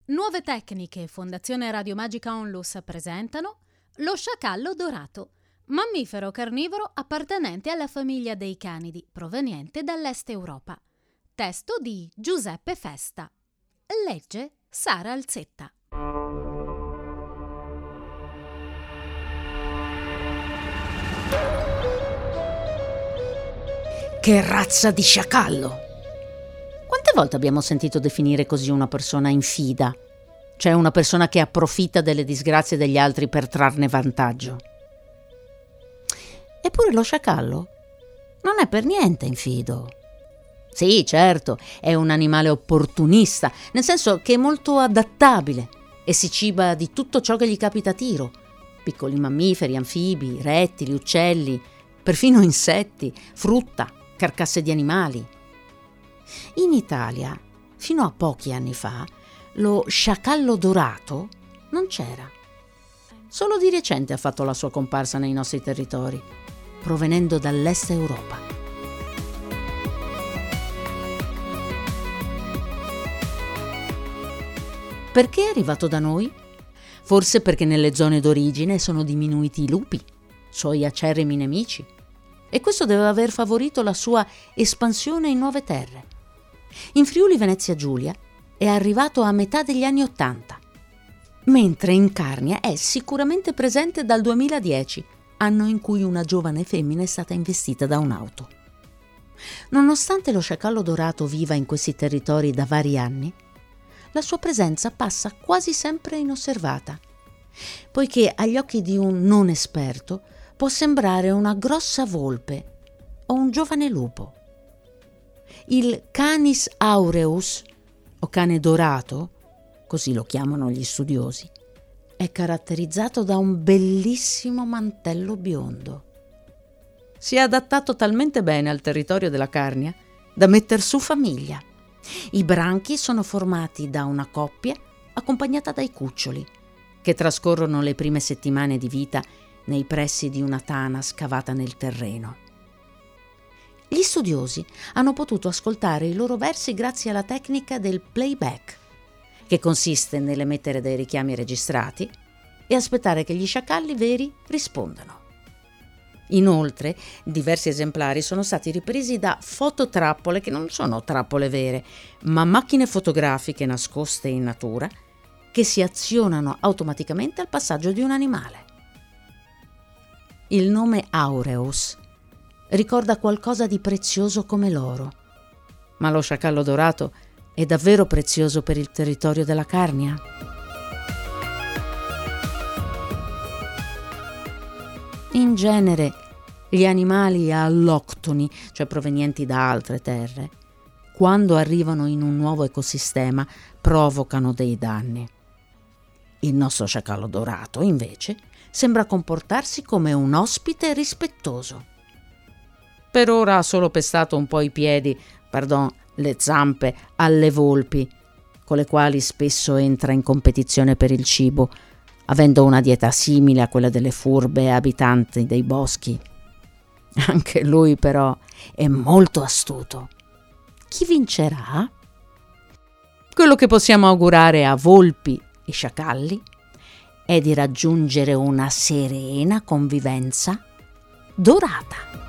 Nuove Tecniche e Fondazione Radio Magica Onlus presentano lo sciacallo dorato, mammifero carnivoro appartenente alla famiglia dei canidi, proveniente dall'Est Europa. Testo di Giuseppe Festa. Legge Sara Alzetta. Che razza di sciacallo! Quante volte abbiamo sentito definire così una persona infida? Cioè una persona che approfitta delle disgrazie degli altri per trarne vantaggio. Eppure lo sciacallo non è per niente infido. Sì, certo, è un animale opportunista, nel senso che è molto adattabile e si ciba di tutto ciò che gli capita a tiro. Piccoli mammiferi, anfibi, rettili, uccelli, perfino insetti, frutta, carcasse di animali. In Italia, fino a pochi anni fa, lo sciacallo dorato non c'era. Solo di recente ha fatto la sua comparsa nei nostri territori, provenendo dall'Est Europa. Perché è arrivato da noi? Forse perché nelle zone d'origine sono diminuiti i lupi, suoi acerrimi nemici, e questo deve aver favorito la sua espansione in nuove terre. In Friuli Venezia Giulia è arrivato a metà degli anni '80, mentre in Carnia è sicuramente presente dal 2010, anno in cui una giovane femmina è stata investita da un'auto. Nonostante lo sciacallo dorato viva in questi territori da vari anni, la sua presenza passa quasi sempre inosservata, poiché agli occhi di un non esperto può sembrare una grossa volpe o un giovane lupo. Il Canis aureus, o cane dorato, così lo chiamano gli studiosi, è caratterizzato da un bellissimo mantello biondo. Si è adattato talmente bene al territorio della Carnia da metter su famiglia. I branchi sono formati da una coppia accompagnata dai cuccioli, che trascorrono le prime settimane di vita nei pressi di una tana scavata nel terreno. Gli studiosi hanno potuto ascoltare i loro versi grazie alla tecnica del playback, che consiste nell'emettere dei richiami registrati e aspettare che gli sciacalli veri rispondano. Inoltre, diversi esemplari sono stati ripresi da fototrappole che non sono trappole vere, ma macchine fotografiche nascoste in natura che si azionano automaticamente al passaggio di un animale. Il nome aureus ricorda qualcosa di prezioso come l'oro, ma lo sciacallo dorato è davvero prezioso per il territorio della Carnia? In genere, gli animali alloctoni, cioè provenienti da altre terre, quando arrivano in un nuovo ecosistema, provocano dei danni. Il nostro sciacallo dorato, invece, sembra comportarsi come un ospite rispettoso. Per ora ha solo pestato un po' i piedi, le zampe, alle volpi, con le quali spesso entra in competizione per il cibo, avendo una dieta simile a quella delle furbe abitanti dei boschi. Anche lui però è molto astuto. Chi vincerà? Quello che possiamo augurare a volpi e sciacalli è di raggiungere una serena convivenza dorata.